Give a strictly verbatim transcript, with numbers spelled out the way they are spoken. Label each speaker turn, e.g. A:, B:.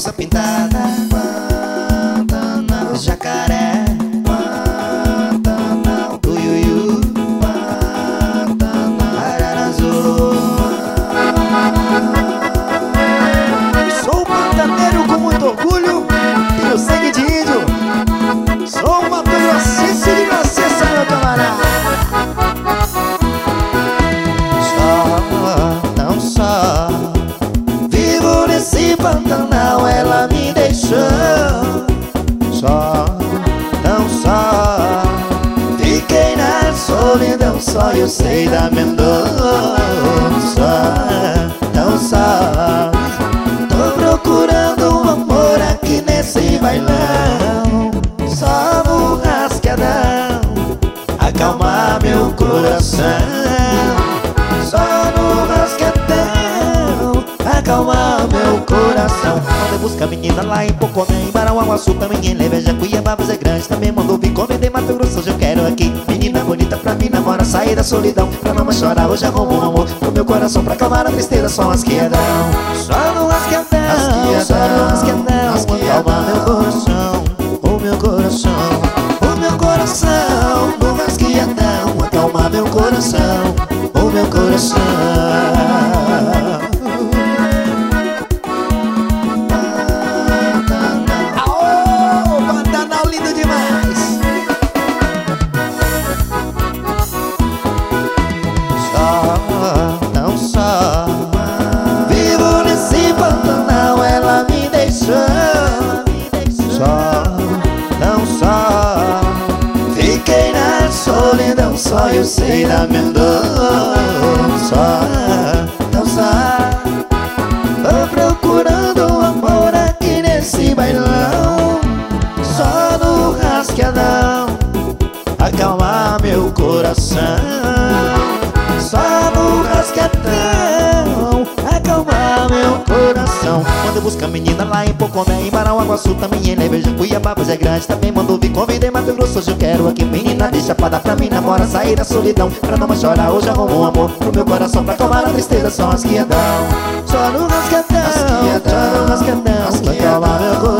A: calça pintada, Pantanal, jacaré, Pantanal, Uiuiu, Pantanal, Ararazu. Sou um pantaneiro com muito orgulho, tenho sangue de índio. Sou uma grossense de nascença, meu camarada. Só, não só vivo nesse Pantanal, ela me deixou. Só, não só fiquei na solidão, só eu sei da Mendoza. Não só tô procurando um amor aqui nesse bailão. Só no rasgadão acalmar meu coração. Só no rasgadão acalmar meu coração. Mandei buscar menina lá em Poconé, em Marauaguaçu, também em Leveja, Cuiabá, Várzea Grande. Também mandou vir comer em Mato Grosso, hoje eu quero aqui. Menina bonita pra mim namorar, sair da solidão. Pra não mais chorar, hoje arrumo um amor pro meu coração, pra acalmar a tristeza, só um rasgadão. Só no rasgadão, só no rasgadão acalmar meu coração. O meu coração, o meu coração, no rasgueadão, acalmar meu coração, o meu coração. Pantanal, aô, Pantanal lindo demais. Só, não só vivo nesse Pantanal, ela me deixou. Só, não só fiquei na solidão, só eu sei da Mendoza. Não só tô procurando um amor aqui nesse bailão. Só no rasgadão acalmar meu coração. Só no rasgadão acalmar meu coração. Mandei buscar menina lá em Poconé, em Marauaguaçu, também em Leveja, Cuiabá, Várzea Grande. Também mandou vir convidei Mato Grosso, hoje eu quero aqui. Menina de chapada pra mim namora, sair da solidão. Pra não mais chorar, hoje arrumo um amor pro meu coração, pra acalmar a tristeza, só um rasgueadão. Só no rasgadão, só no rasgadão acalmar meu coração.